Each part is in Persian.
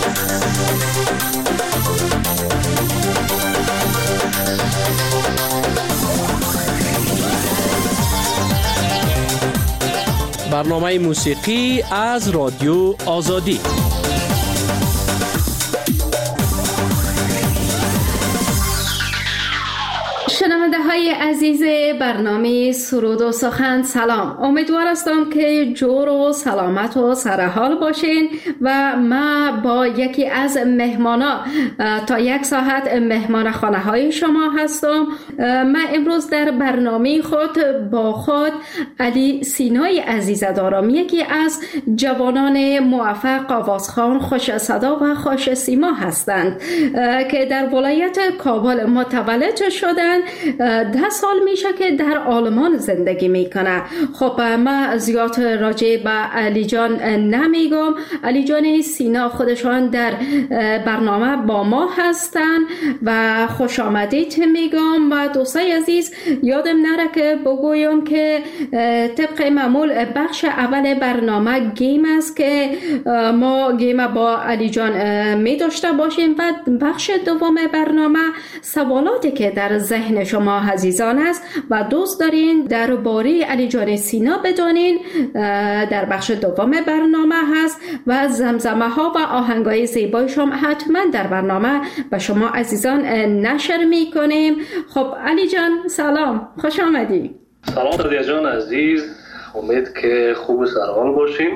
برنامه موسیقی از رادیو آزادی. شنونده های عزیز برنامه سرود و سخن، سلام. امیدوار هستم که جور و سلامت و سرحال باشین و ما با یکی از مهمانا تا 1 ساعت مهمان خانه های شما هستم. من امروز در برنامه با خود علی سینای عزیز دارم، یکی از جوانان موفق آوازخوان، خوش صدا و خوش سیما هستند که در ولایت کابل متولد شدند. 10 سال میشه که در آلمان زندگی میکنه. خب من زیاد راجع به علی جان نمیگم. علی جان سینا خودشان در برنامه با ما هستن و خوش آمدید میگم. و دوستای عزیز یادم نره که بگویم که طبق معمول بخش اول برنامه گیم است که ما گیم با علی جان می داشته باشیم و بخش دوم برنامه سوالاتی که در ذهن شما عزیزان است و دوست دارین درباره علی جان سینا بدانین در بخش دوم برنامه هست و زمزمه ها و آهنگای زیبای شما حتما در برنامه به شما عزیزان نشر می کنیم. خب علی جان سلام، خوش آمدی. سلام رادیا جان عزیز، امید که خوب و سرحال باشیم.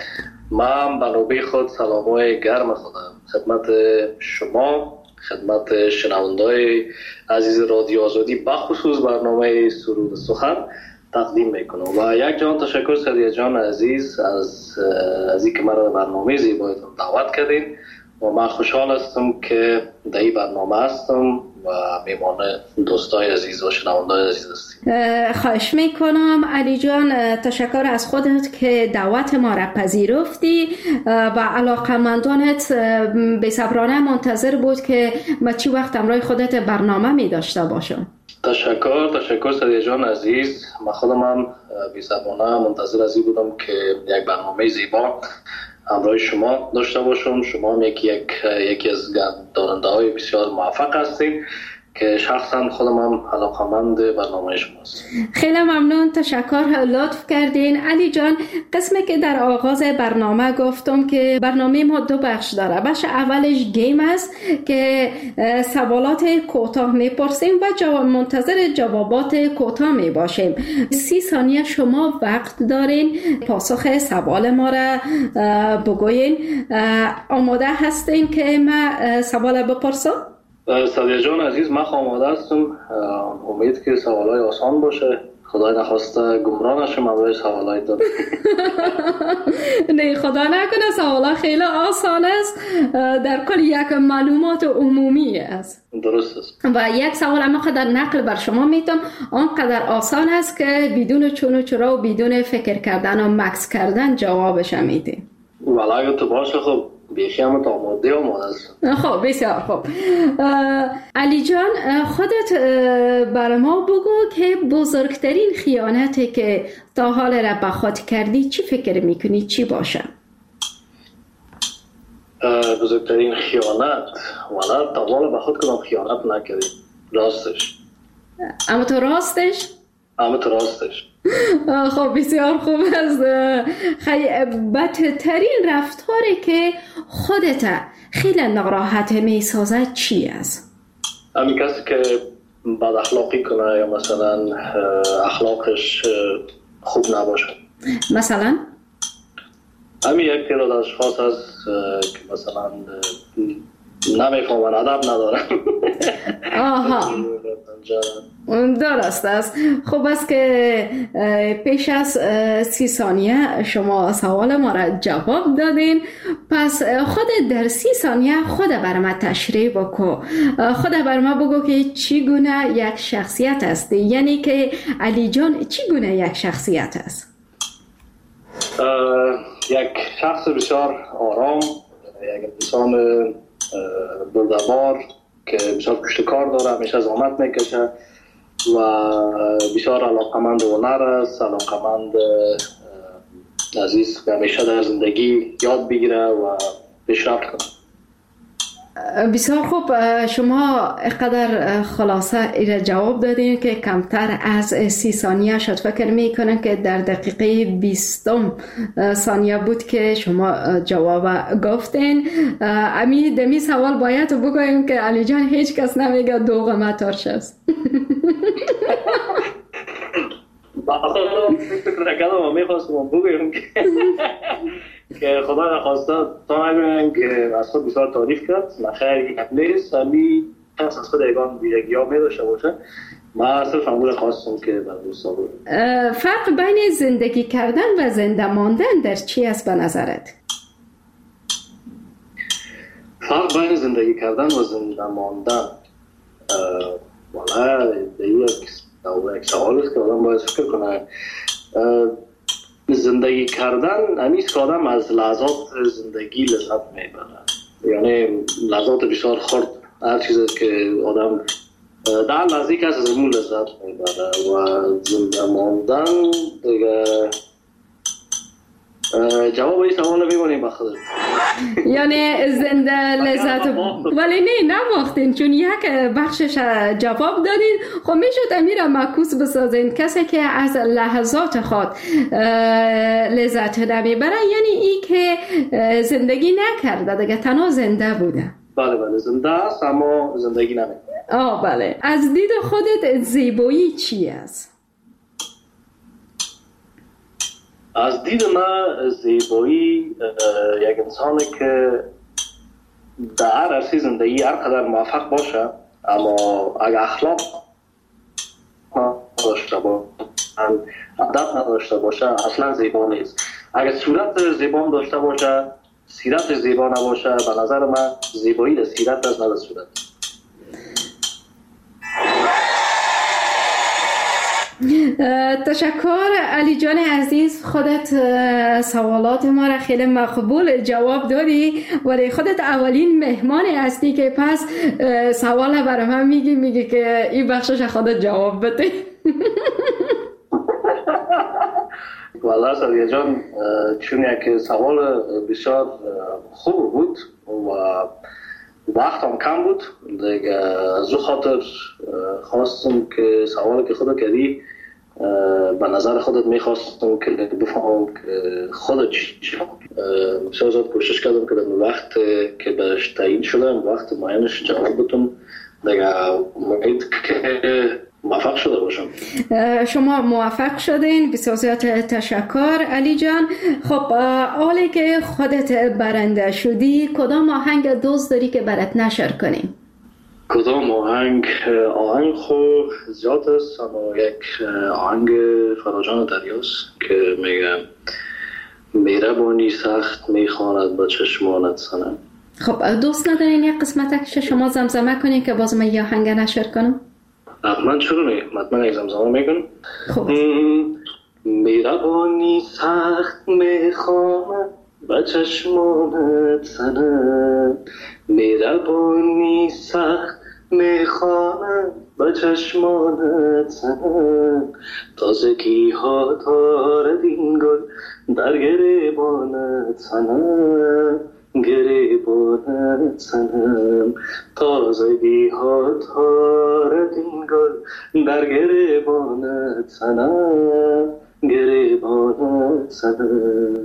من به نوبه خود سلامای گرم خودم خدمت شما، خدمت شنونده‌های عزیز رادیو آزادی بخصوص برنامه سرود و سخن تقدیم میکنم و یک جان تشکر سریا جان عزیز از اینکه مرا برنامه زیبایتون دعوت کردین و من خوشحال هستم که در این برنامه هستم و میمان دوستای عزیز و شنونده‌های عزیز هستیم. خواهش میکنم علی جان، تشکر از خودت که دعوت ما را پذیرفتی و علاقمندانت بی‌صبرانه منتظر بود که ما چی وقت همراه خودت برنامه می داشته باشم. تشکر سریا جان عزیز. من خودم هم بی‌صبرانه منتظر از این بودم که یک برنامه زیبا همراه شما داشته باشم. شما هم یکی از دارنده های بسیار موفق هستید که شخصا خودم هم علاقمند برنامه شماست. خیلی ممنون، تشکر، لطف کردین. علی جان، قسمی که در آغاز برنامه گفتم که برنامه ما 2 بخش داره. بخش اولش گیم است که سوالات کوتاه میپرسیم و منتظر جوابات کوتاه میباشیم. 30 ثانیه شما وقت دارین پاسخ سوال ما را بگوین. آماده هستین که من سوال بپرسم؟ سریا جان عزیز، من آماده هستم. امید که سوالای آسان باشه. خدای نخواسته گمراه نشم برای سوالای دارم. نه خدا نکنه، سوالا خیلی آسان است، در کل یک معلومات عمومی است. درست است. و یک سوال اما قدر نقل بر شما میتونم، آنقدر آسان است که بدون چون و چرا و بدون فکر کردن و مکس کردن جوابش میدیم. ولی اگه تو باشه خب بیشی همه آماده است. خب بسیار خوب. علی جان، خودت بر ما بگو که بزرگترین خیانتی که تا حال را به خود کردی چی فکر میکنی چی باشه؟ بزرگترین خیانت ولی تا حال به خود کدام خیانت نکردیم. راستش. اما تو راستش؟ خب بسیار خوب است. بدترین رفتاری که خودت خیلی ناراحت میسازد چی است؟ همین کسی که بد اخلاقی کنه یا مثلا اخلاقش خوب نباشه. مثلا؟ همین یک تعداد اشخاص هست که مثلا نمیفهمن، ادب ندارن. آها، درست است. خوب است که پیش از 30 ثانیه شما سوال ما را جواب دادین. پس خود در 30 ثانیه خود بر ما تشریح بکن. خود بر ما بگو که چی گونه یک شخصیت است، یعنی که علی جان چی گونه یک شخصیت است؟ یک شخص بسیار آرام، یک انسان بردبار که بسیار پشت کار داره، همیشه زحمت میکشه و بسیار علاقمند هنر است، علاقمند عزیز که همیشه در زندگی یاد بگیره و پیشرفت کنه. بسیار خوب. شما اقدر خلاصه ایره جواب دادین که کمتر از 30 ثانیه شد. فکر میکنم که در دقیقه 20 ثانیه بود که شما جواب گفتین. دمی سوال باید بگویم که علی جان هیچ کس نمیگه دوغ ما ترش است. فکر کردم میخواستم بگویم که خدا خواسته تا نگویم که از خود بسیار تعریف کرد. نخیر نیست، همی کس از خود ایگان ویژگی ها می داشته باشه. من صرف همون خواستم که بر دوستا بود. فرق بین زندگی کردن و زنده ماندن در چی است به نظرت؟ فرق بین زندگی کردن و زنده ماندن والا یک سوال است که آدم باید فکر کنه. زندگی کردن همیست که آدم از لحظات زندگی لذت میبره، یعنی لحظات بسیار خرد، هر چیزی که آدم در لحظه که از امون لذت میبره. و زنده ماندن دیگه جواب این سوال میمونیم با خودت. یعنی زنده لذت ولی نه نباختین، چون یک بخشش جواب دادین. خب میشد امیر معکوس بسازین کسی که از لحظات خود لذت نمیبره، یعنی ای که زندگی نکرده دیگه، تنها زنده بوده. بله زنده است اما زندگی نمیکنه. بله. از دید خودت زیبایی چی است؟ از دید من زیبایی یک انسانی که در هر عرصه زندگی هر قدر موفق باشه اما اگر اخلاق نداشته باشه، ادب نداشته باشه، اصلا زیبا نیست. اگر صورت زیبا داشته باشه، سیرت زیبا نباشه، به نظر من زیبایی در سیرت است نه در صورت. تشکر علی جان عزیز. خودت سوالات ما را خیلی مقبول جواب دادی، ولی خودت اولین مهمان هستی که پس سوال برای من میگی که این بخشش خودت جواب بده. والله سریع جان، چون یک سوال بسیار خوب بود و وقت هم کم بود دیگه، از او خاطر خواستم که سوالی که خودت کردی به نظر خودت میخواستم که بفهمم که خودت چی بسیار کوشش کردم که در وقت که برش تعیین شدم وقت معینش جواب بدم دیگه. امید که موفق شده باشم. شما موفق شدین، بسیار زیاد تشکر علی جان. خب حالی که خودت برنده شدی، کدام آهنگ دوست داری که برات نشر کنیم؟ کدام آهنگ خوب زیاد است، اما یک آهنگ فراجان دریاست که میگم مهربانی سخت میخواند با چشمانت سنم. خب دوست ندارین یک قسمت که شما زمزمه کنین که باز من یه آهنگ نشر کنم؟ حتما چرا نه، حتما یک زمزمه میکنم. خب مهربانی سخت میخواند با چشمانت سنم، مهربانی سخت میخواند با چشمانت سنم، تازگی ها دارد این گل در گریبانت سنم، گریبانت سنم، تازگی ها دارد این گل در گریبانت سنم، گریبانت سنم.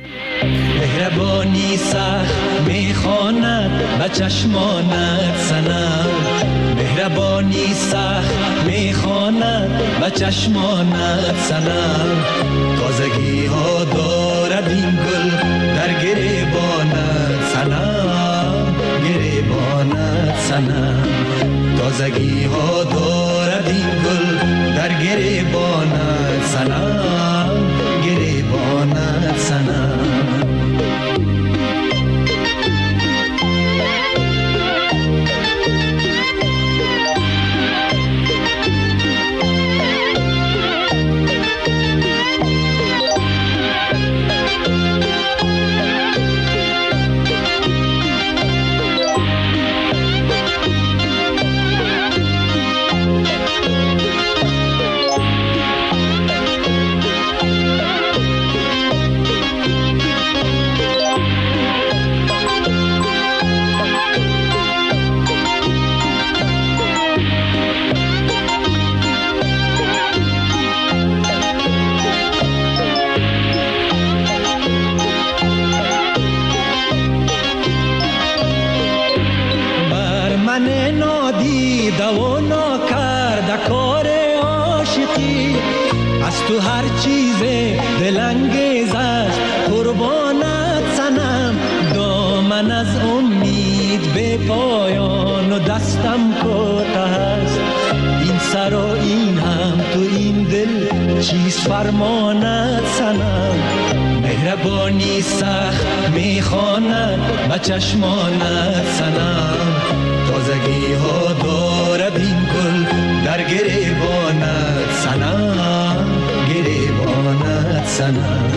مهربانی سخت میخواند و چشمانت سنم، مهربانی سخت میخواند و چشمانت سنم، تازگی ها دارد این گل در گریبانت سنم، گریبانت سنم، تازگی ها دارد این گل در گریبانت سنم، گریبانت سنم. من از امید به پایان و دستم کوته است. این سر و این هم تو این دل چیست فرماند صنم. مهربانی سخت میخواند به چشمانت صنم. تازگی ها دارد این گل در گریبانت صنم. گریبانت صنم.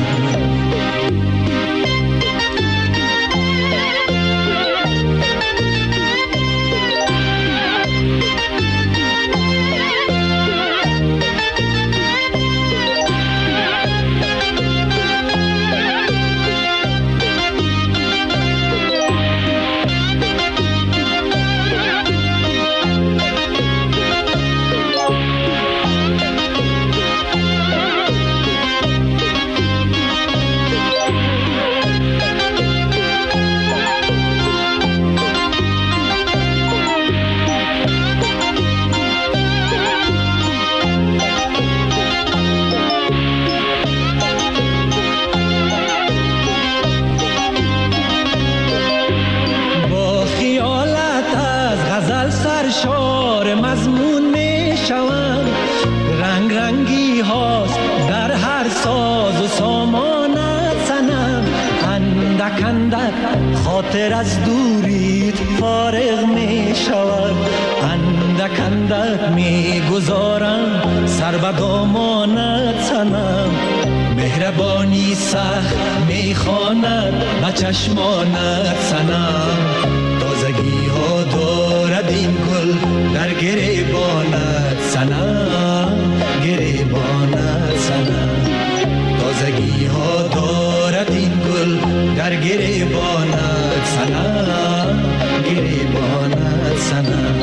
خاطر از دوریت فارغ می شود. اندک اندک می گذارم سر به دامانت صنم. مهربانی سخت می خواند به چشمانت صنم. تازگی ها دارد این گل در گریبانت صنم. گریبانت صنم. تازگی ها دارد این گل در گریبانت صنم. گریبانت صنم.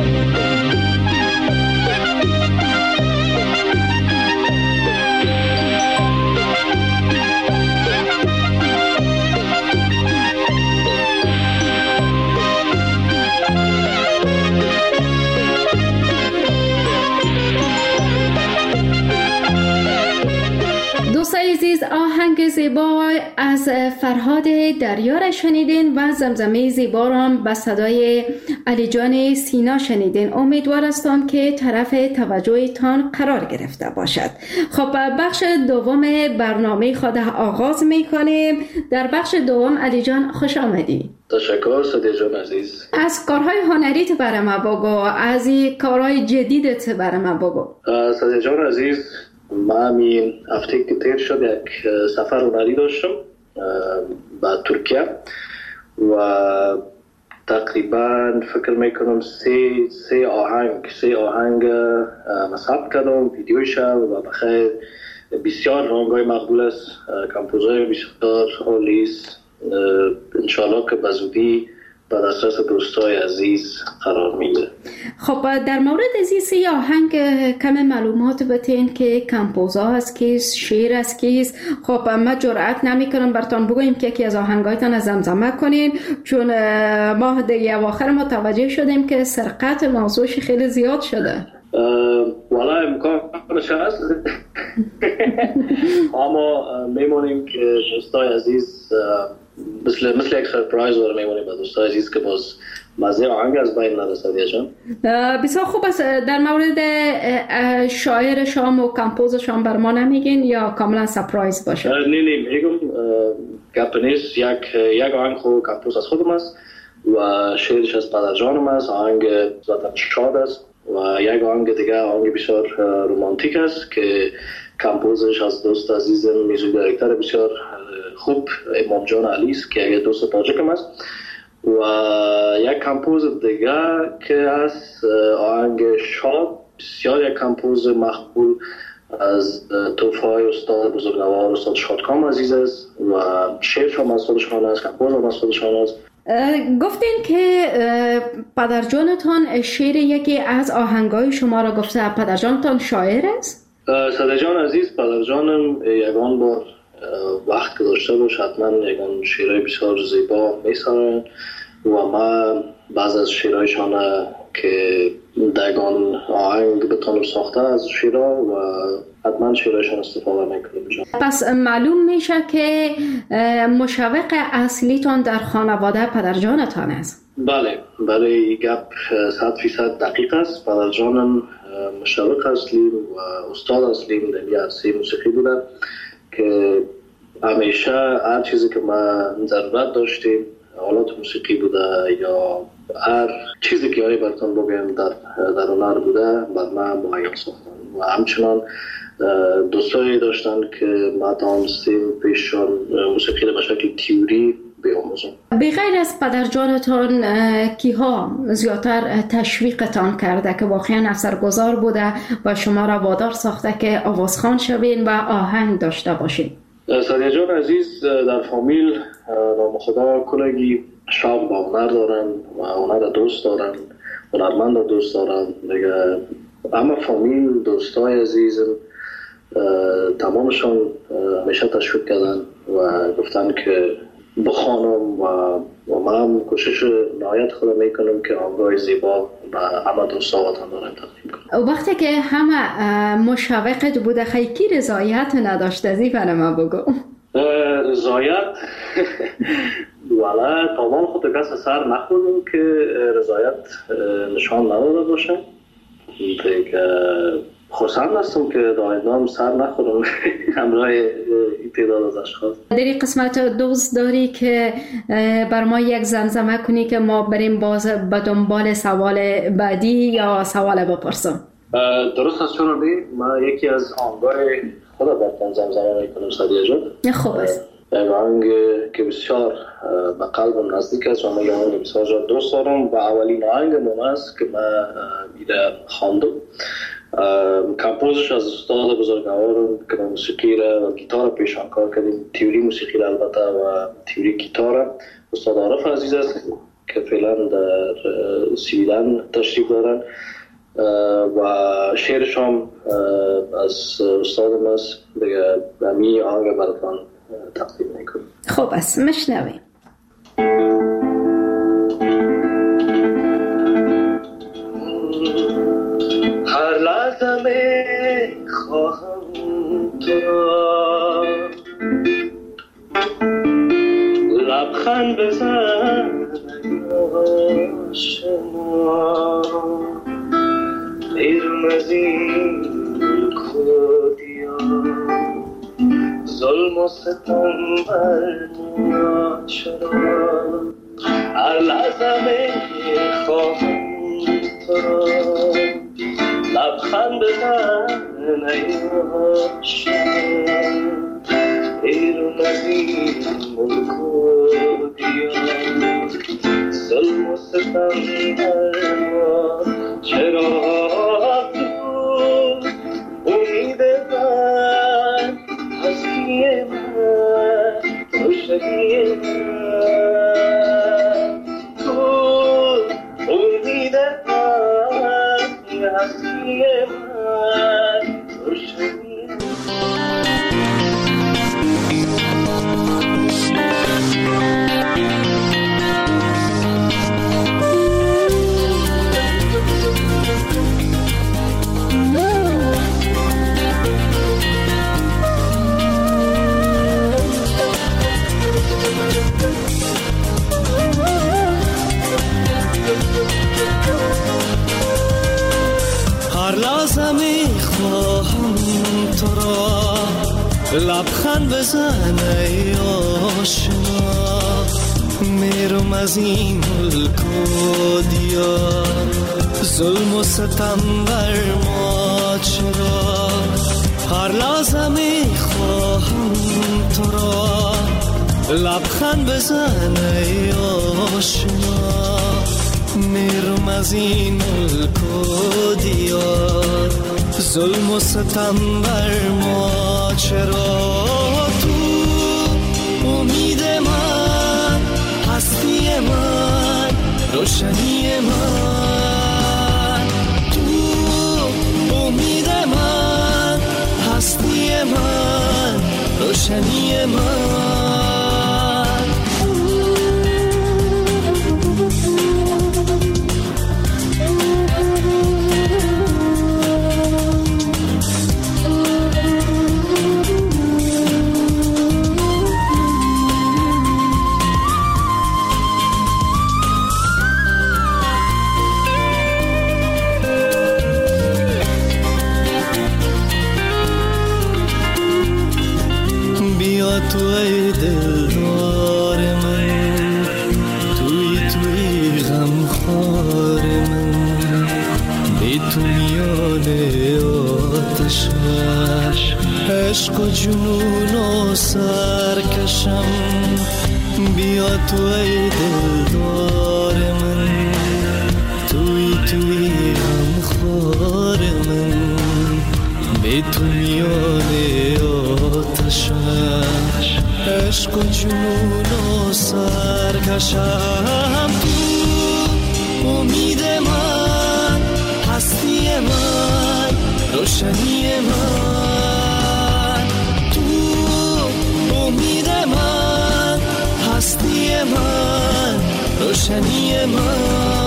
آهنگ زیبا از فرهاد دریا را شنیدین و زمزمه زیبا را به صدای علی جان سینا شنیدین. امیدوار هستم که طرف توجهتان قرار گرفته باشد. خب بخش دوم برنامه خود آغاز میکنیم. در بخش دوم علی جان خوش آمدی. تشکر صدیق جان عزیز. از کارهای هنریت برای ما بگو، از این کارهای جدیدت برای ما بگو. صدیق جان عزیز، من همین هفته که تیر شد یک سفر هنری داشتم به ترکیه و تقریبا فکر میکنم سه آهنگ ثبت کردم، ویدیوش و بخیر بسیار رنگای مقبول است، کمپوزای بسیار عالی است. انشالله که بزودی به دسترس دوستای عزیز قرار میده. خب در مورد از این سه آهنگ کم معلومات بتین که کمپوزا است کیست، شعر است کیست. خب ما جرأت نمیکنم براتون بگویم که یکی از آهنگایتان زمزمه کنین، چون ما دیگه اواخر متوجه شدیم که سرقت موضوعش خیلی زیاد شده. والا امکانش هست اما میمونیم که دوستای عزیز مثل یک سرپرایز رو میمونیم به دوستای عزیز که باز مزه آهنگ از بین نرسد. جان بسیار خوب است. در مورد شاعر شام و کمپوز شام بر ما نمیگین یا کاملا سرپرایز باشه؟ نه میگم گپ نیست. یک آهنگ خود کمپوز از خودم است و شعرش از پدر جانم است. آهنگ ذاتاً شاد است و یک آهنگ دیگه آهنگ بسیار رومانتیک است که کمپوزش از دوست عزیزم میوزیک دایرکتور بسیار خوب امام جان علی است که یک دوست تاجیکم است و یک کمپوز دیگه که از آهنگ شاد بسیار یک کمپوز مقبول از توفای استاد بزرگوار استاد شادکام عزیز است و شعرش هم از خودشان است، کمپوز هم از خودشان است. گفتین که پدرجانتان شعر یکی از آهنگای شما را گفته. پدرجانتان شاعر است؟ صدیق جان عزیز، پدرجانم یگان بار وقت که داشته باش حتما یگان شعرهای بسیار زیبا میسرن و من بعض از شعرهایشان که دگان آهنگ بتانم ساخته از شعرها و حتما شعرشان استفاده میکنیم. پس معلوم میشه که مشوق اصلیتان در خانواده پدرجانتان است. بله این گپ 100% دقیق است. پدرجانم مشوق اصلی و استاد اصلی در عرصه موسیقی بوده که همیشه هر چیزی که ما ضرورت داشتیم، آلات موسیقی بوده یا هر چیزی که براتون بگم در هنر بوده، بر من مهیا ساختن و همچنان دوستایی داشتن که ما تانستیم پیششان موسیقی رو به شکل تیوری بیاموزم. بغیر از پدرجانتان کیها زیادتر تشویقتان کرده که واقعا اثرگذار بوده و شما را وادار ساخته که آوازخوان شوین و آهنگ داشته باشین؟ سادیه جان عزیز در فامیل نام خدا کلگی شوق با هنر دارن و هنر دوست دارن، هنرمند دوست دارن دیگه. اما فامیل دوستای عزیزم تمامشان همیشه تشویق کردن و گفتن که بخوانم و من کوشش نهایت خودم میکنم که آهنگای زیبا و همه دوستا وطن دارم تقدیم کنم. وقتی که همه مشوقت بوده خیلی رضایت نداشته زیبا ما بگو. رضایت ولی طوال خود کس سر نخوردم که رضایت نشان نداده باشه. دیگه خوشحال هستم که دایدام سر نخورم همراه این تعداد از اشخاص. در این قسمت دوست داری که بر ما یک زمزمه کنی که ما بریم باز به دنبال سوال بعدی یا سوال بپرسم؟ درست است چون من یکی از آهنگای خدا براتون زمزمه میکنم سادیه جان. خوب است. آهنگ که بسیار به قلبم نزدیک است و من آهنگ بسیار دوست دارم و اولین آهنگ من است که من میره خواندم. کمپوزش از استاد بزرگوارم که موسیقی را و گیتار پیشان کار کردیم، تیوری موسیقی را البته و تیوری گیتار استاد عارف عزیز است که فعلا در سویدن تشریف دارن و شعرش هم از استادم است. دیگه همی آهنگ براتون تقدیم میکنم. خوب است مشنویم. هر لحظه میخواهم تو را لبخند بزن آشنا، بیرون از این کودیا ظلم و ستم بر ما چرا. هر لحظه میخواهم تو را لبخند بزن ای آشنا، بیرون از این ملک و دیار ظلم و ستم بر ما چرا. تو امید من هستی من روشنی من، تو امید من هستی من روشنی من. لبخند بزن ای آشنا، میرم از این ملک و دیار ظلم و ستم بر ما چرا. هر لحظه میخواهم تو را لبخند بزن ای آشنا، میرم از این ملک و دیار ظلم و ستم بر ما چرا. تو امید من هستی من روشنی من، تو امید من هستی من روشنی من. خار من بی تو میان آتش عشق و جنون و سرکشم بیا تو ای دلدار من توی هم خار من بی تو میان آتش عشق و جنون و سرکشم تو امید من هستی من روشنی من تو امید من هستی من روشنی من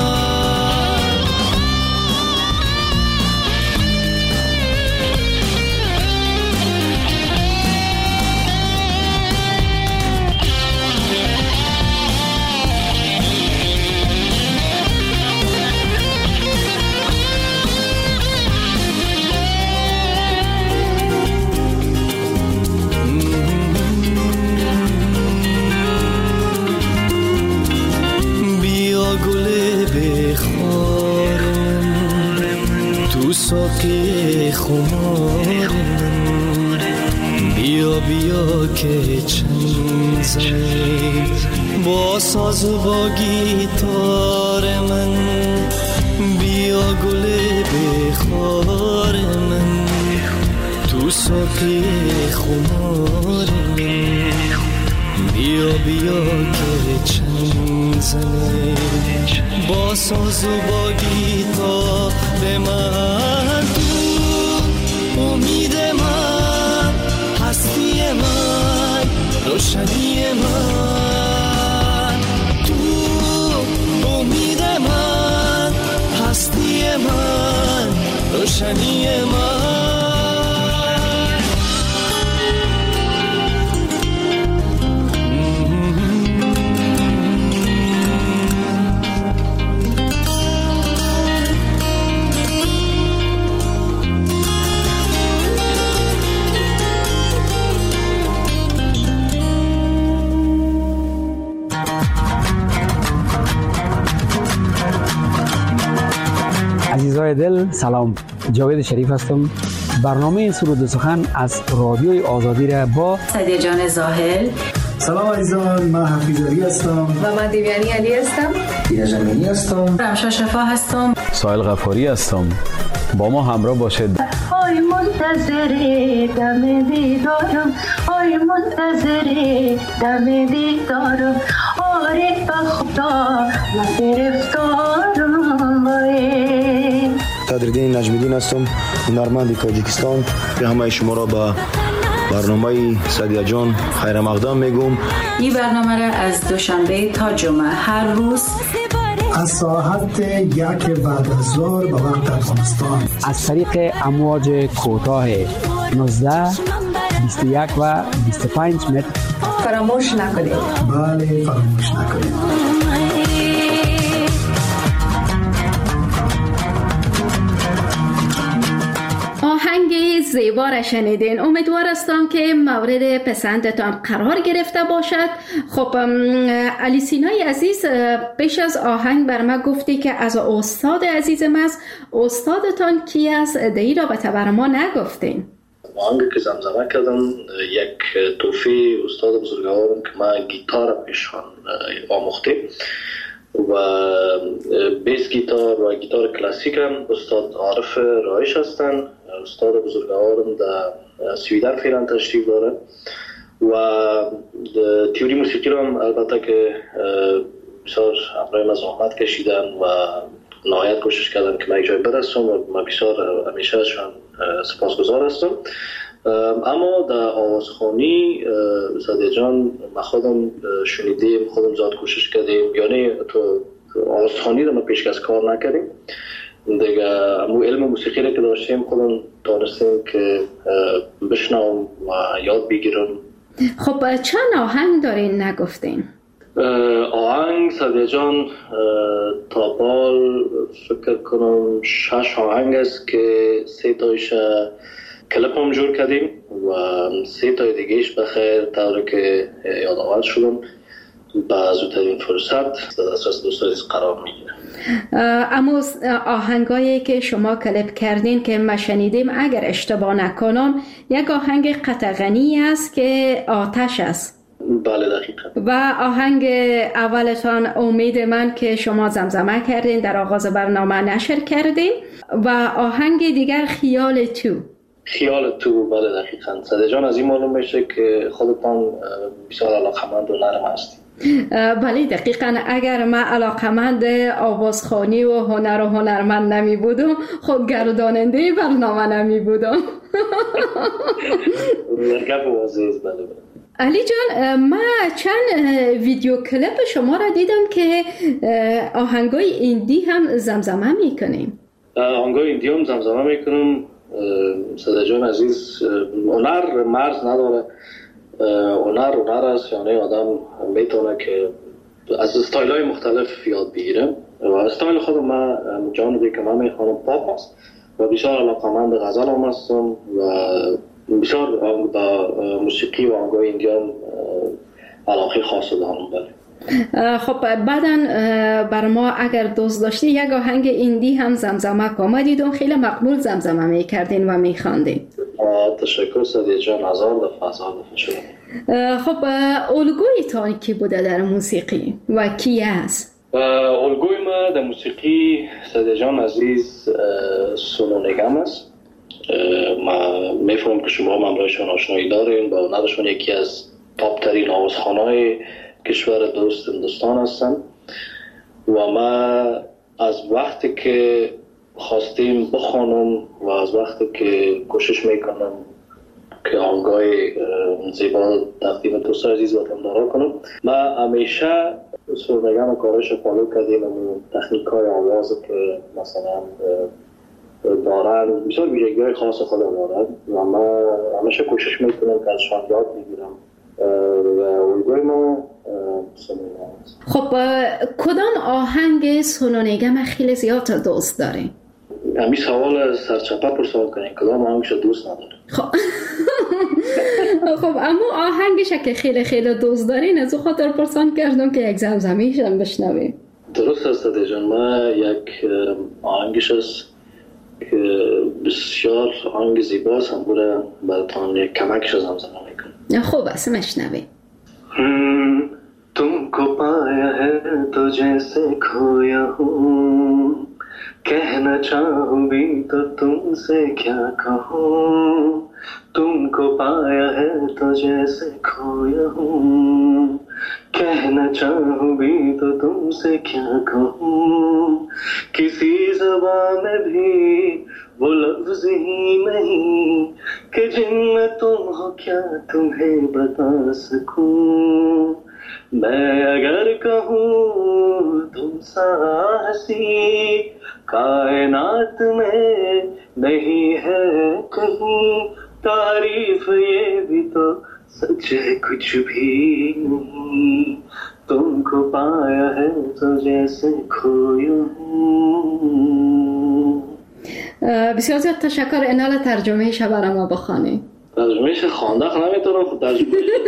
ساقی خمار من بیا که چنگ زنی با ساز و با گیتار من بیا گل بخار من تو ساقی خمار من بیا که چنگ زنی با ساز و با گیتار من تو امید من هستی من روشنی من تو امید من هستی من روشنی من عزیزای دل سلام، جاوید شریف هستم. برنامه سرود و سخن از رادیوی آزادی را با سعدیه جان زاهل. سلام عزیزان، من حفیظ علی هستم و من دیویانی علی هستم. دینا جمینی هستم. رمشا شفا هستم. سایل غفاری هستم. با ما همراه باشید. آی منتظر دم دیدارم، آی منتظر دم دیدارم، آره به خدا من گرفتارم باره. صدرالدین نجمیدین هستم، هنرمند تاجیکستان. به همه شما را به برنامه سعدیه جان خیر مقدم میگم. این برنامه را از دوشنبه تا جمعه هر روز از ساعت 1 بعد از ظهر به وقت افغانستان از طریق امواج کوتاه 19 21 و 25 متر فراموش نکنید. بله فراموش نکنید. آهنگ زیبا را شنیدین. امیدوار هستم که مورد پسندتان قرار گرفته باشد. خب علی سینای عزیز، پیش از آهنگ بر ما گفتی که از استاد عزیزم است. استادتان کی است؟ دی را به بر ما نگفتین. آهنگی که زمزمه کردم یک توفی استاد بزرگوارم که ما گیتار پیشان آموختیم و بیس گیتار و گیتار کلاسیک هم استاد عارف رایش هستن. استاد بزرگوارم در سویدن فعلا تشریف داره و تئوری موسیقی رو هم البته که بسیار همراه ما زحمت کشیدن و نهایت کوشش کردن که من یک جای برسم و من بسیار همیشه ازشان سپاسگزار هستم. اما در آوازخوانی سعدیه جان ما خودم شنیدیم، خودم زیاد کوشش کردیم، یعنی تو آوازخوانی رو ما پیشکش کار نکردیم دیگه. امو علم موسیقی رو که داشتیم خودم دانستیم که بشنوم و یاد بگیرم. خب چند آهنگ دارین نگفتین؟ آهنگ سعدیه جان تا بال فکر کنم 6 آهنگ است که 3 تایش کلپ هم جور کردیم و 3 تای دیگهش بخیر طوری که یادآور شدم با زودترین فرصت در دسترس دوستان قرار میگیره. اما آهنگایی که شما کلیپ کردین که ما شنیدیم اگر اشتباه نکنم یک آهنگ قطغنی است که آتش است. بله دقیقا. و آهنگ اولتان امید من که شما زمزمه کردین در آغاز برنامه نشر کردین و آهنگ دیگر خیال تو. بله دقیقا. صدیق جان از این معلوم میشه که خودتان بسیار علاقمند و نرم هستید. بله دقیقا. اگر من علاقمند آوازخوانی و هنر و هنرمند نمی بودم خب گرداننده برنامه نمی بودم. مرگب و عزیز. بله. علی جان من چند ویدیو کلیپ شما را دیدم که آهنگای ایندی هم زمزمه میکنیم. آهنگای ایندی هم زمزمه میکنم. صدیق جان عزیز هنر مرز نداره. هنر است، یعنی آدم میتونه که از استایل های مختلف یاد بگیره و استایل خود من جانبی که من میخوانم پاپ است و بسیار علاقمند غزل هم هستم و بسیار با موسیقی و آهنگای ایندی هم علاقه خاص دارم. بله. خب بعداً بر ما اگر دوست داشتی یک آهنگ ایندی هم زمزمه کن. دیدم خیلی مقبول زمزمه میکردین و میخواندین. تشکر صدیق جان. هزار دفعه شده. خب الگویتان کی بوده در موسیقی و کی است؟ الگوی ما در موسیقی صدیق جان عزیز سونو نگم است. ما میفهمم که شما هم همراهشان آشنایی دارین. با هنرشون یکی از پاپ ترین آوازخوان‌های کشور دوست هندوستان هستن و ما از وقتی که خواستیم بخوانم و از وقتی که کوشش میکنم که آهنگای زیبا تقدیم دوست عزیز وطندارا کنم، ما همیشه سرنگم و کارش فالو کردیم و تکنیک‌های آواز که مثلا دارن بسیار ویژگی‌های خاص خود دارن و ما همیشه کوشش میکنم که ازشان یاد بگیرم و الگوی ما سونونگم است. خب کدام آهنگ سونونگم خیلی زیاد دوست دارین؟ همین سوال سرچپه پرسان کنین کدام آهنگش دوست نداره. خب اما آهنگش که خیلی دوست دارین از او خاطر پرسان کردم که یک زمزمیش هم بشنویم. درست است صدیق جان. ما یک آهنگش است که بسیار آهنگ زیباست هم بوده براتان یک کمکش زمزمه میکنم. خوب است مشنویم. तुमको पाया है तो जैसे खोया हूँ कहना चाहूँ भी तो तुमसे क्या कहूँ तुमको पाया है तो जैसे खोया हूँ कहना चाहूँ भी तो तुमसे क्या कहूँ किसी ज़बान में भी वो लफ्ज़ ही नहीं कि जिनमें तुम हो क्या तुम्हें बता सकूं मैं अगर कहूँ तुम सा हंसी कायनात में नहीं है कहीं तारीफ ये भी तो सच है कुछ भी नहीं तुमको पाया है तो जैसे खोया हूँ. بسیار زیاد تشکر. انال ترجمه ش برای ما بخوانی. ترجمه ش خوانده نمیتونم خود ترجمه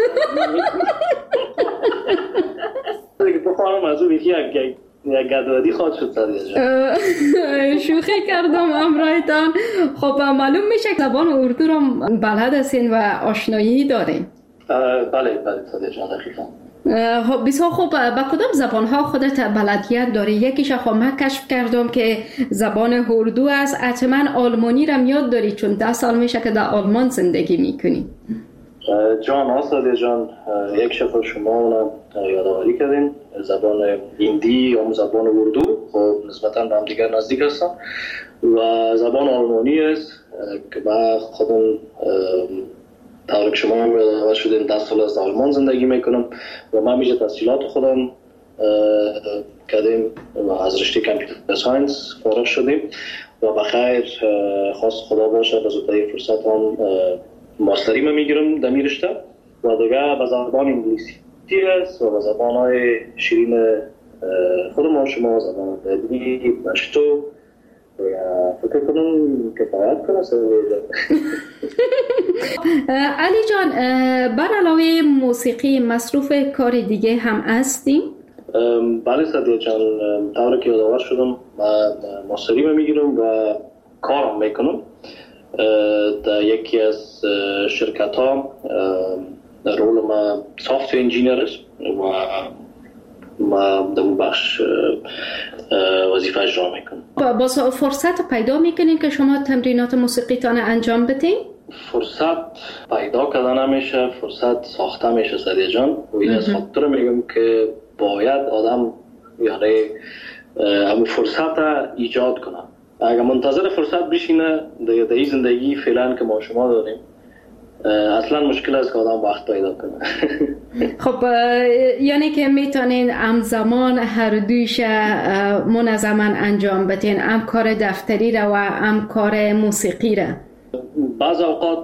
دیگه بخوانم از اون یکی یک گدوادی خواهد شد صدیق جان. شوخی کردم امرایتان. خب معلوم میشه که زبان اردو رو بلد هستین و آشنایی دارین. بله صدیق جان دقیقا. بسیار خوب. با کدام زبان ها خودت بلدیت داری؟ یکیش خب من کشف کردم که زبان اردو است. حتما آلمانی را یاد داری چون 10 سال میشه که در آلمان زندگی میکنی. جان آساده جان یک شفر شما اونم یادآوری کردین. زبان هندی یا زبان اردو خب نسبتا به هم دیگر نزدیک هستن و زبان آلمانی است که من خودم طور که شما هم یادآور شدین 10 سال از آلمان زندگی میکنم و من میشه تحصیلات خودم کردیم و از رشته کامپیوتر ساینس فارغ شدیم و بخیر خواست خدا باشه به زودترین فرصت هم ماستری من میگیرم در این رشته و دیگه به زبان انگلیسی است و به زبان‌های شیرین خود ما شما زبان دادی پشتو فکر کنم کفایت کنه. علی جان، بر علاوه موسیقی مصروف کار دیگه هم هستیم؟ بله سعدیه جان، طوری که یادآور شدم من ماستری میگیرم و کارم میکنم در یکی از شرکت ها. رول ما سافت‌ویر انجینیر است و ما در اون بخش وظیفه اجرا میکنم. با فرصت پیدا میکنین که شما تمرینات موسیقیتان انجام بدین؟ فرصت پیدا کردن نمیشه، فرصت ساخته میشه سعدیه جان. و این از خاطر میگم که باید آدم یعنی همون فرصت ایجاد کنه. اگر منتظر فرصت بشینه در این زندگی فعلا که ما شما داریم اصلا مشکل است که آدم وقت پیدا کنه. خب یعنی که میتونین همزمان هر دویش منظما انجام بدین، هم کار دفتری را و هم کار موسیقی را؟ بعض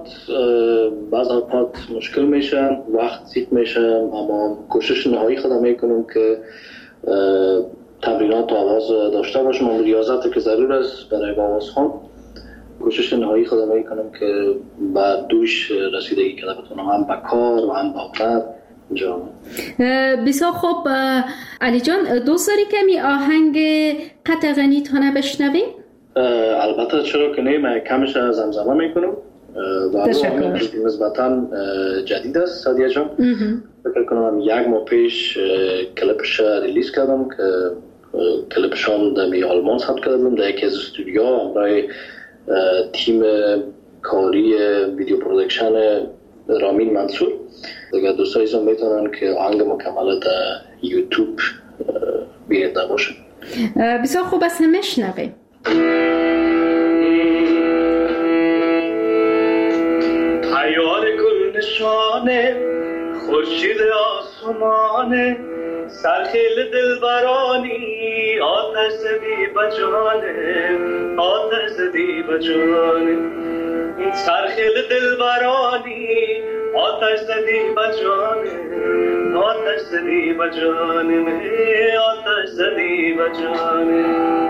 اوقات مشکل میشه، وقت زیاد میشه، اما کوشش نهایی خودم میکنم که تمرینات آواز داشته باشم. اما ریاضت که ضرور است برای آواز خوان، کوشش نهایی خودم میکنم که بعد دوش رسیدگی کنم بتونم هم با کار و هم با هنر انجام. بسیار خوب. علی جان، دوست داری کمی آهنگ قطع غنی تانه بشنویم؟ البته چرا که نه، من کمش زمزمه میکنم و نسبتا جدید است سعدیه جان. فکر کنم یک ماه پیش کلیپش ریلیز کردم که کلیپشان در آلمان ثبت کردم در یکی از استودیوها برای تیم کاری ویدیو پرودکشن رامین منصور. دیگه دوستایی هم میتونن که آهنگ مکمل در یوتیوب بیننده باشن. بسیار خوب است، میشنویم. تیار گل نشانه خورشید آسمانه سرخیل دلبرانی آتش زدی بجانه آتش زدی بجانه سرخیل دلبرانی آتش زدی بجانه آتش زدی بجانه آتش زدی بجانه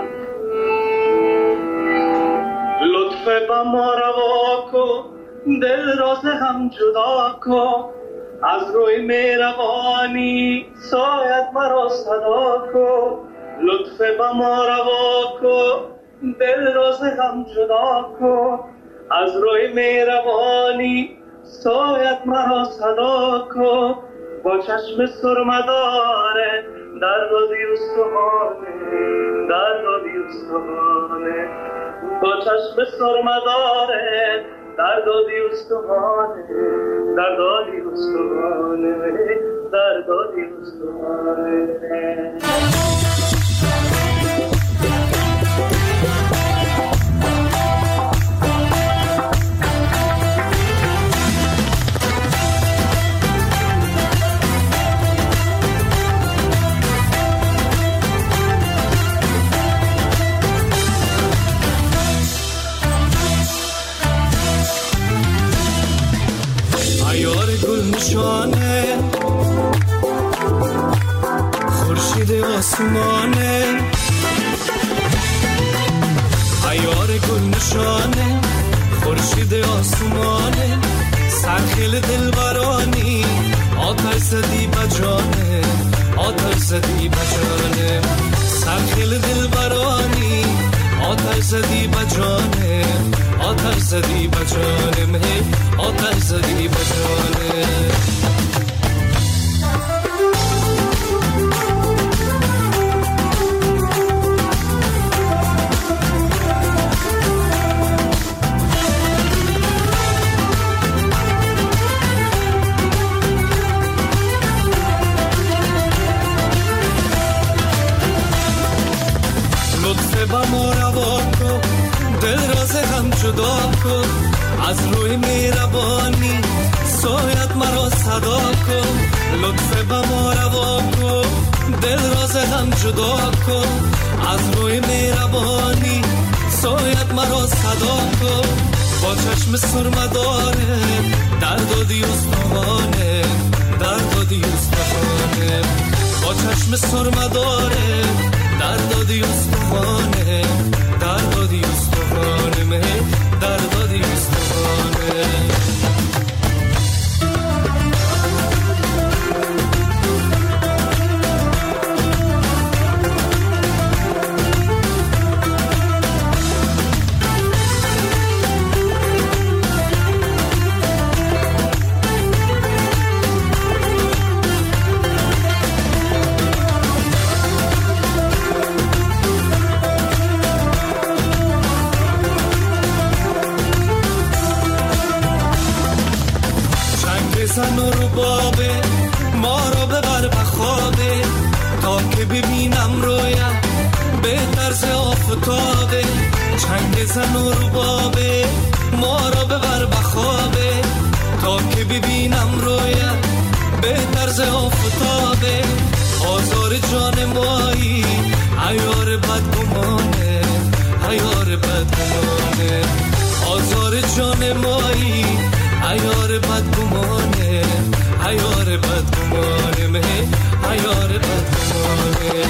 لطف با ما روا کن دل راز هم جدا کن از روی مهربانی سایت مرا صدا کن لطف با ما روا کن دل راز هم جدا کن از روی مهربانی سایت مرا صدا کن با چشم سرمداره در دادی استخانه در دادی استخانه با چشم سرمداره در دادی استخانه در دادی استخانه در دادی استخانه. نشانه خورشید آسمانه عیار گل نشانه خورشید آسمانه سرخیل دلبرانی آتش زدی بجانه آتش زدی بجانه سرخیل دلبرانی آتش زدی بجانه آتش زدی بجانه آتش زدی بجانه لطفه با ما روا کن دل راز هم جدا کن از روی مهربانی سایت مرا صدا کن لطفه با ما روا کن دل راز هم جدا کن از روی مهربانی سایت مرا صدا کن با چشم سرمداره در دادی استخانه در دادی استخانه با چشم سرمداره در دادی استخانه در دادی استخانه در دادی استخانه آفتابه، چنگ زن و ربابه، ما را ببر بخوابه تا که ببینم رویت به طرز آفتابه. آزار جان مایی عیار بدگمانه، عیار بدگمانه، آزار جان مایی عیار بدگمانه، عیار بدگمانه، عیار بدگمانه.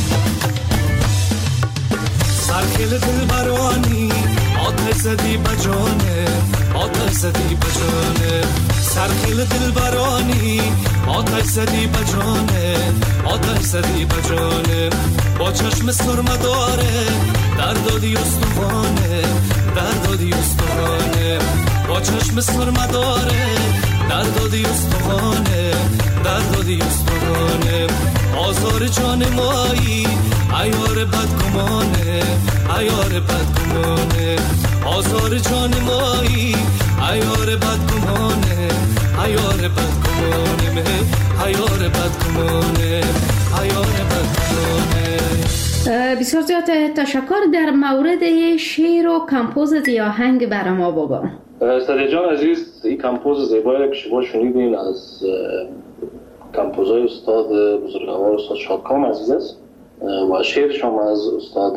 سرخیل دل برانی آتش زدی بجانه، آتش زدی بجانه، سرخیل دل برانی آتش زدی بجانه، آتش زدی بجانه. با چشم سرمداره دردادی استوانه، دردادی استوانه، با چشم سرمداره دردادی استوانه، دردادی استوانه. آزار جان مایی عیار بدگمانه، عیار بدگمانه، آزار جان مایی عیار بدگمانه، عیار بدگمانه، عیار بدگمانه، عیار بدگمانه. بسیار زیاد تشکر. در مورد شعر و کمپوز آهنگ برای ما بگو. سادیا جان عزیز، این کمپوز زیبایی که شما شنیدین از کمپوزای استاد بزرگوار استاد شادکام عزیز است و شعرش هم از استاد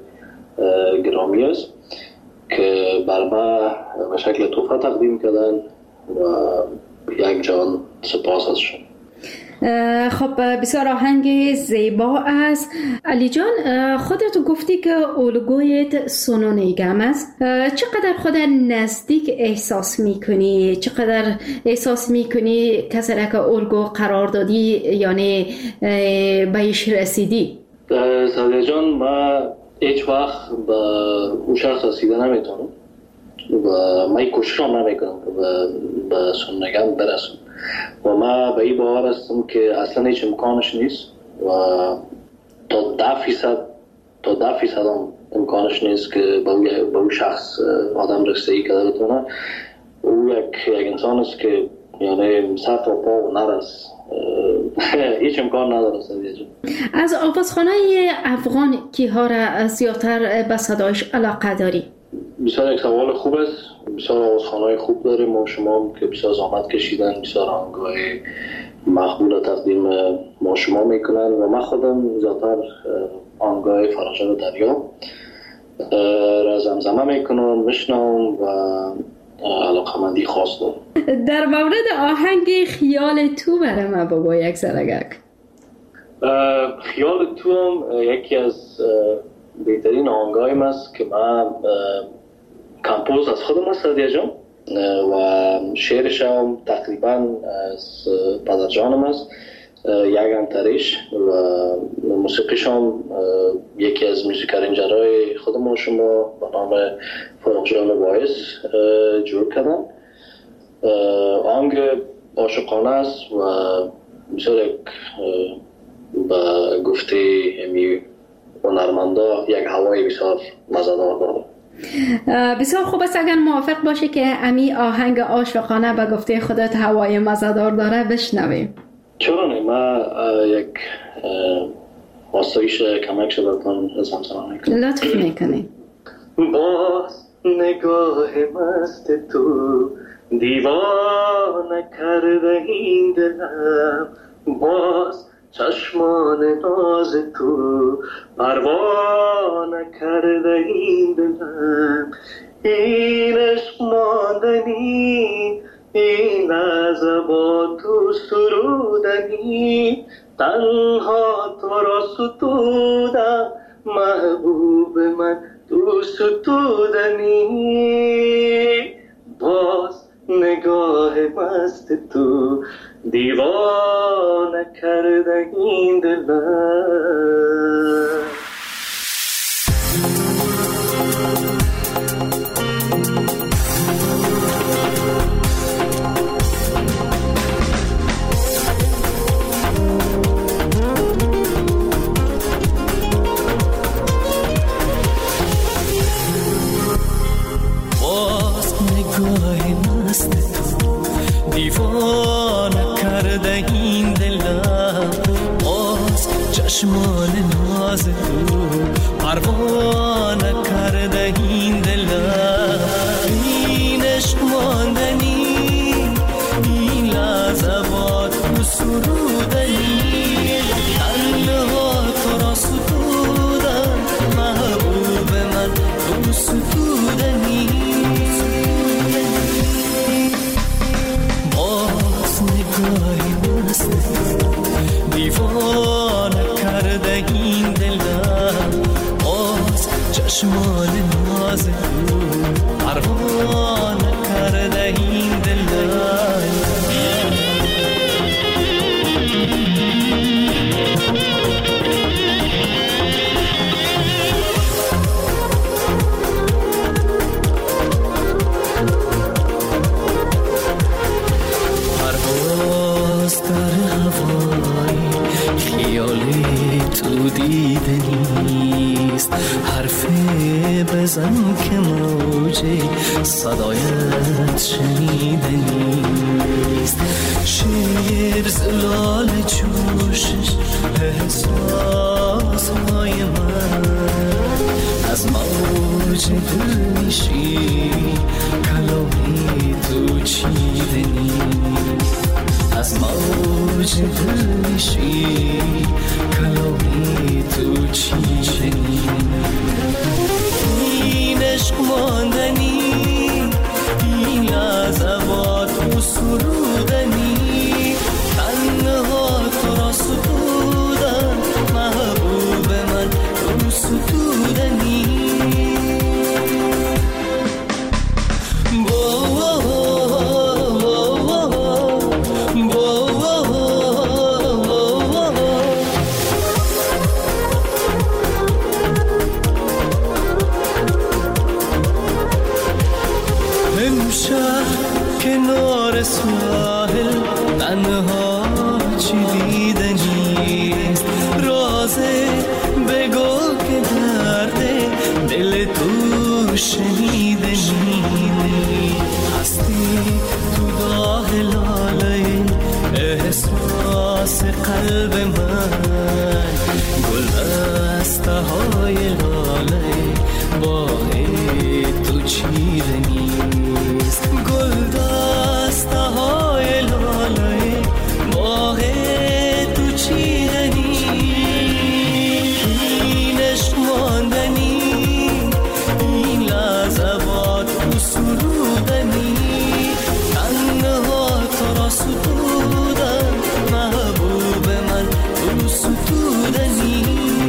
گرامی است که بر ما به شکل تحفه تقدیم کردن و یک جان سپاس ازشون. خب بسیار آهنگ زیبا است. علی جان، خودت گفتی که الگویت سونو نیگم است. چقدر خودت نزدیک احساس میکنی؟ چقدر احساس میکنی کسی را که الگو قرار دادی یعنی بهش رسیدی؟ سادیا جان، ما هیچ وقت به اون شخص رسیده نمیتونم و من کوششم نمیکنم که به سونو نیگم برسم و ما به این باور هستم که اصلا هیچ امکانش نیست و تا 10% هم امکانش نیست که به اون شخص آدم رسیدگی کرده بتونه. او یک انسان است که یعنی سر تا پا و نرس، هیچ امکان نداره. از آوازخوانه افغان کیها را زیادتر به صدایش علاقه داری؟ بسیار یک سوال خوب است. بسیار آوازخوان‌های خوب داریم ما شما که بسیار زحمت کشیدن، بسیار آهنگ‌های مقبول تقدیم ما شما میکنن و من خودم زیادتر آهنگ‌های فراشان دریا را زمزمه میکنم، میشنوم و علاقه‌مندی خاص دارم. در مورد آهنگ خیال تو برای من بگو یک سرگک. خیال تو هم یکی از بهترین آهنگایم است که من کمپوز از خودم است سادیا جان و شعرش هم تقریبا از پدر جانم است، یک انتریش و موسیقیش هم یکی از موسیقارنجرهای خودم شما به نام فاروق جان وایس جور کردن. آهنگ عاشقانه است و بسیار به گفته امی هنرمندا یک هوای بسیار مزه‌دار داره. بسیار خوب است اگر موافق باشه که امی آهنگ عاشقانه به گفته خودت هوای مزه‌دار داره بشنویم. چرا نه؟ من یک آسایش کمک براتون زمزمه میکنم. لطف میکنی. باز نگاه مست تو دیوانه کرده این دلم، باز چشمان ناز تو پروانه کرده این دلم. این عشق ماندنی، این لحظه با تو سرودنی، تنها تو را ستودم محبوب من تو ستودنی. باز نگاه مست تو دیوانه کرده این دلم. دیوانه کرده این دلم، باز چشمان ناز تو پروانه چشمان ناز تو پروانه کرده این دلای پرواز در هوای خیالی تو دیده نیست حرفی بزن که موجی صدایت شنیده نیست شیر زلال جوشش احساس های من از موج دل میشی کلامی تو چیده نیست از موج دل میشی کلامی تو چیده نیست این عشق ماندنی این لحظات تو سرودنی تنها تو را سرودن محبوب من تو ستودنی کنار ساحل تنها چی دیده نیست رازه بگو که درده دل تو شنیده نیست هستی تو داغ لاله احساس قلب من گل دسته های لاله باغ تو چیده نیست گل دسته های لاله باغ تو چیده نیست این عشق ماندنی این لحظات تو سرودنی تنها تو را ستودن محبوب من تو ستودنی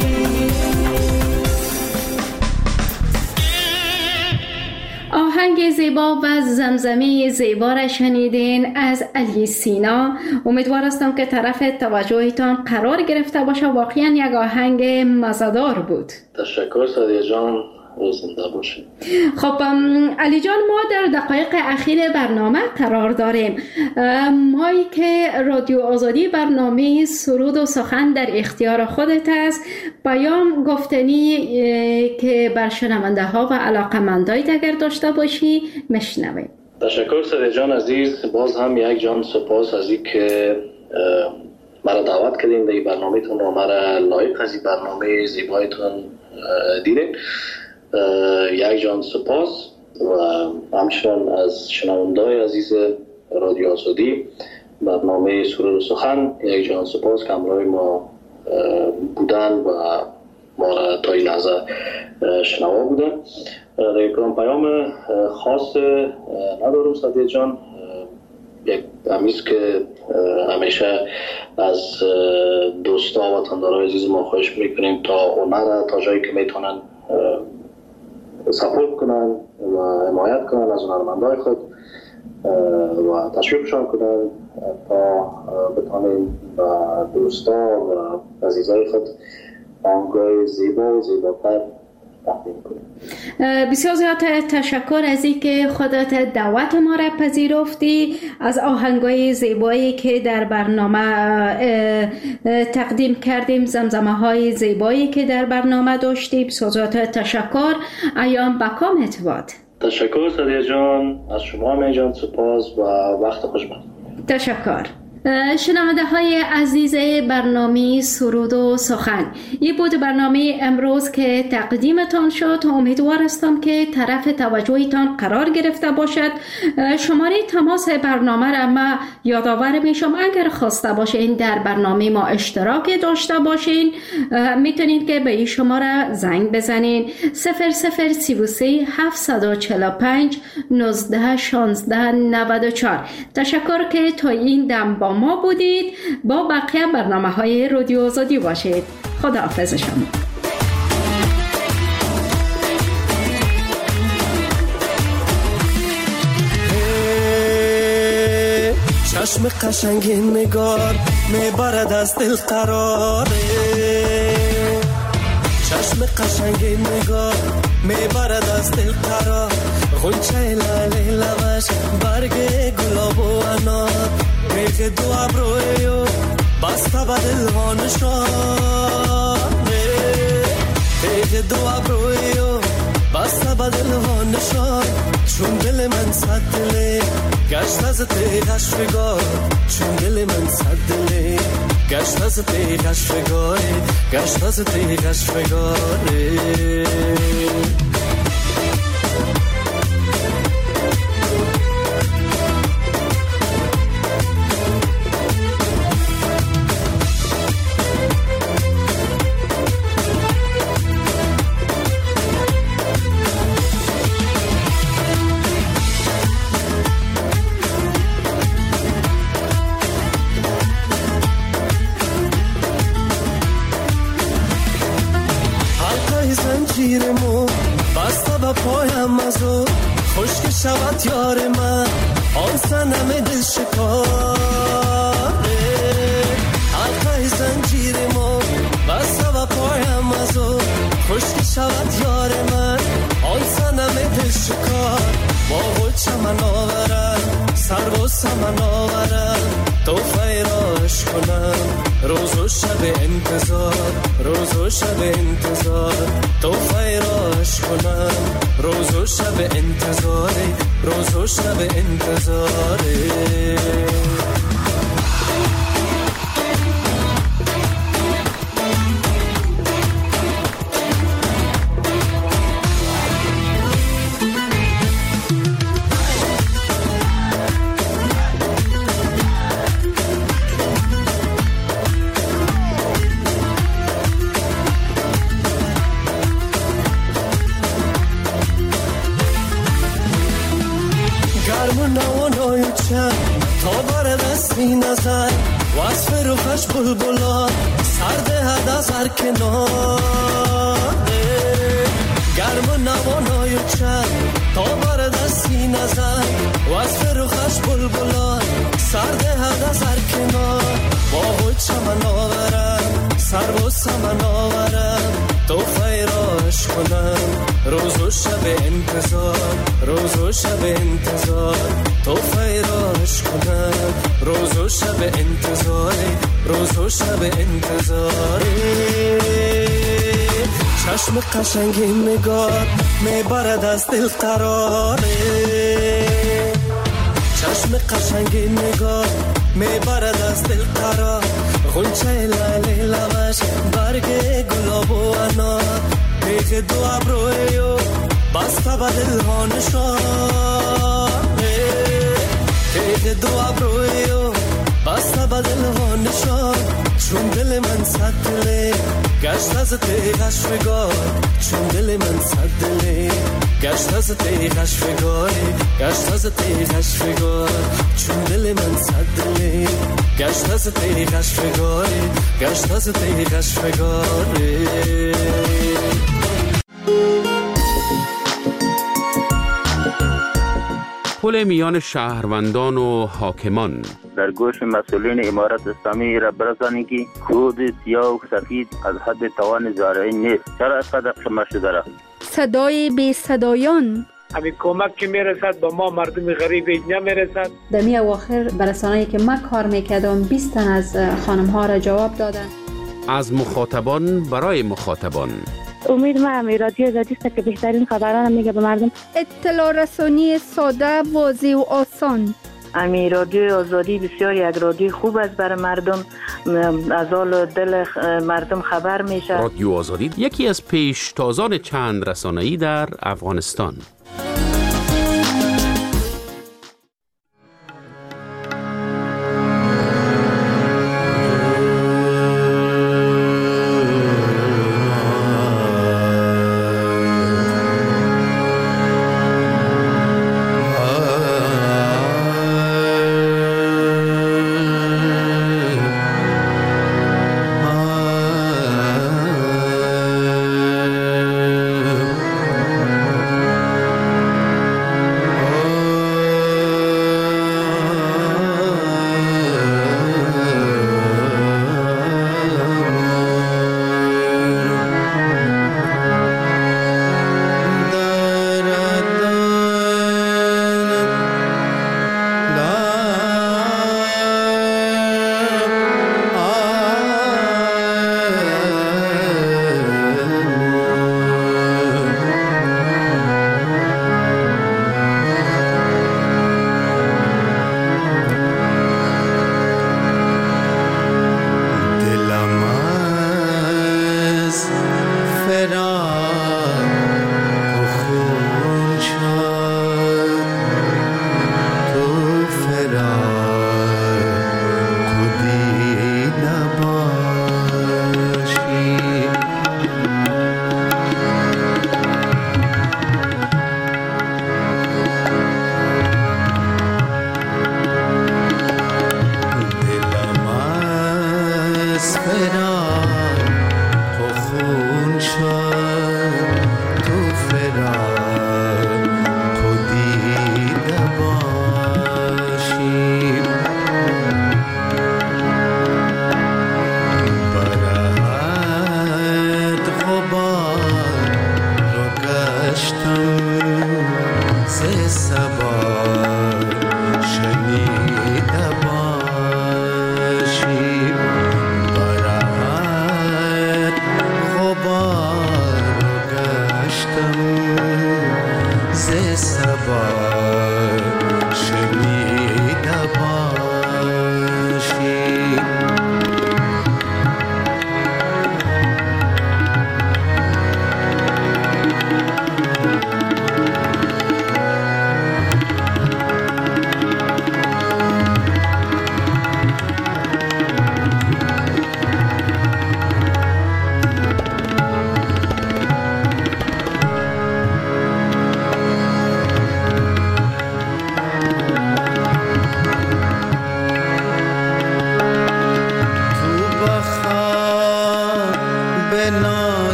آهنگ زیبا و زمزمه زیبا را شنیدین از علی سینا. امیدوار هستم که طرف توجهتان قرار گرفته باشه. واقعا یک آهنگ مزه‌دار بود. تشکر سعدیه جان، زنده باشید. خب علی جان، ما در دقایق اخیر برنامه قرار داریم. مایی که رادیو آزادی برنامه سرود و سخن در اختیار خودت است، پیام گفتنی که بر شنونده ها و علاقمندایت اگر داشته باشی مشنویم. تشکر سعدیه جان عزیز، باز هم یک جان سپاس از این که مرا دعوت کردین در این برنامه تون و مرا لایق از این برنامه زیبایتون دیدین. یک جان سپاس و همچنان از شنونده‌های عزیز رادیو آزادی برنامه سرود و سخن یک جان سپاس که همراه ما بودن و ما را تا این لحظه شنوا بودن. در یک پیام خاص ندارم سعدیه جان، یک همیست که همیشه از دوستا و وطندارای عزیز ما خواهش میکنیم تا هنر تا جایی که میتونن سپورت کنن و حمایت کنن از هنرمندای خود و تشویقشان کنن تا بتونیم و دوستا و عزیزای خود آهنگای زیبا و زیباتر تقدیم کنیم. بسیار زیاد تشکر از این که خودت دعوت ما را پذیرفتی، از آهنگای زیبایی که در برنامه تقدیم کردیم، زمزمه های زیبایی که در برنامه داشتیم. بسیار زیاد تشکر. ایام بکام اتباد. تشکر سعدیه جان، از شما می جان سپاس و وقت خوش باد. تشکر. شنونده های عزیز برنامه سرود و سخن، این بود برنامه امروز که تقدیمتان شد. امیدوار هستم که طرف توجهتان قرار گرفته باشد. شماره تماس برنامه را ما یادآور میشم، اگر خواسته باشین در برنامه ما اشتراک داشته باشین میتونید که به این شماره زنگ بزنین 0033 745 19 16 94. تشکر که تا این دم با ما بودید. با بقیه برنامه‌های رادیو آزادی باشید. خداحافظ شما. چشم قشنگ نگار میبرد از دل قراره، چشم قشنگ نگار میبرد از دل قرار، غنچه لاله لبش برگ گلاب و انار، میغ دو ابرویو بسته به دل ها نشانه، میغ دو ابرویو بسته به دل ها نشان، چون دل من صد دله گشت از تیغش فگار، چون دل من صد دله گشت از تیغش فگاره، گشت از تیغش فگاره. زنجیرمو بسته به پایم ازو، خشک شود یار من آن سنم دل شکاره، حلقه زنجیرمو بسته به پایم ازو، خشک شود یار من آن سنم دل شکار، با غلچه من آورم سر و سمن آورم، توفه راش کنم روز و شب انتظار، روز و شب انتظار، توفه راش کنم روز و شب انتظار، روز و شب انتظار. تا بر دستی نظر وصف روخش بلبلان سرده هد از هر کناره، گرم و نوانای و چند تا بر دستی نظر وصف روخش بلبلان سرده هد از هر کنار، با خود چمن آورم سر و سمن آورم، توفه راش کنم روز و شب انتظار، روز و شب انتظار، توفه راش کنم روز و شب انتظار، روز و شب انتظار. چشم قشنگ نگار میبرد از دل قراره، چشم قشنگ نگار میبرد از دل قرار، غنچه لاله لبش برگ گلاب و انار، میغ دو ابرویو بسته به دل ها نشانه، میغ دو ابرویو بسته به دل ها نشان، چون دل من صد دله گشت از تیغش فگار، چون دل من صد دله گشت از تیغش فگار، گشت از تیغش فگار، چون دل من صد دله گشت از تیغش فگار، گشت از تیغش فگار. پل میان شهروندان و حاکمان در گوش مسئولین امارت اسلامی را برسانی که خود سیاه و سفید از حد توان زارعی نیست، چرا قدر شما شده را صدای بی صدایان، همین کمک که میرسد با ما مردم غریب اینجا میرسد. در می اواخر برسانه‌ای که من کار میکردم 20 تن از خانم ها را جواب دادن. از مخاطبان برای مخاطبان. امید ما هم رادیو آزادی است که بهترین خبران میگه به مردم. اطلاع رسانی ساده، واضح و آسان. امی رادیو آزادی بسیار یک رادیو خوب است برای مردم، از حال دل مردم خبر میشه. رادیو آزادی یکی از پیشتازان چند رسانه‌ای در افغانستان.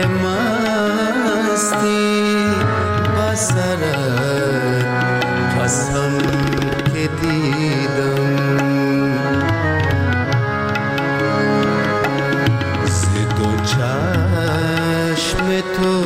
مستی بسرت قسم که دیدم ز دو چشم تو